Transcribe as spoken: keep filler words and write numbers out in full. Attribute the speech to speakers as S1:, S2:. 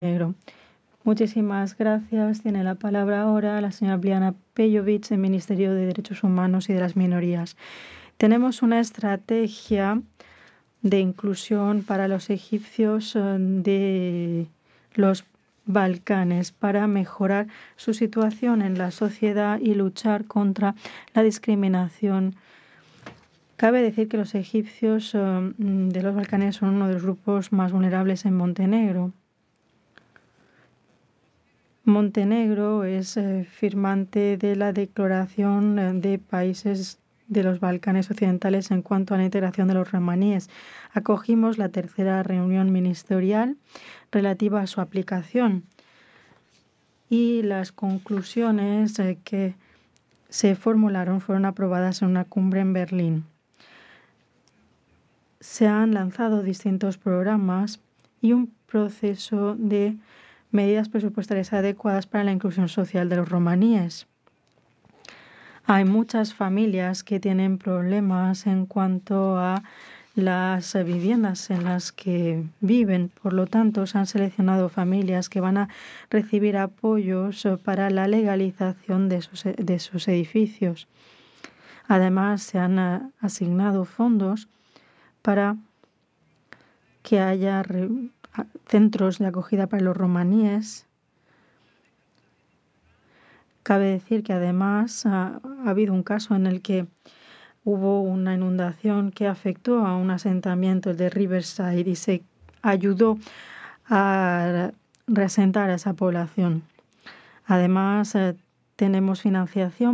S1: Negro. Muchísimas gracias. Tiene la palabra ahora la señora Bliana Pejovic, del Ministerio de Derechos Humanos y de las Minorías. Tenemos una estrategia de inclusión para los egipcios de los Balcanes para mejorar su situación en la sociedad y luchar contra la discriminación. Cabe decir que los egipcios de los Balcanes son uno de los grupos más vulnerables en Montenegro. Montenegro es eh, firmante de la Declaración de Países de los Balcanes Occidentales en cuanto a la integración de los romaníes. Acogimos la tercera reunión ministerial relativa a su aplicación y las conclusiones eh, que se formularon fueron aprobadas en una cumbre en Berlín. Se han lanzado distintos programas y un proceso de medidas presupuestarias adecuadas para la inclusión social de los romaníes. Hay muchas familias que tienen problemas en cuanto a las viviendas en las que viven. Por lo tanto, se han seleccionado familias que van a recibir apoyos para la legalización de sus, de sus edificios. Además, se han asignado fondos para que haya centros de acogida para los romaníes. Cabe decir que además ha, ha habido un caso en el que hubo una inundación que afectó a un asentamiento de Riverside y se ayudó a reasentar a esa población. Además, eh, tenemos financiación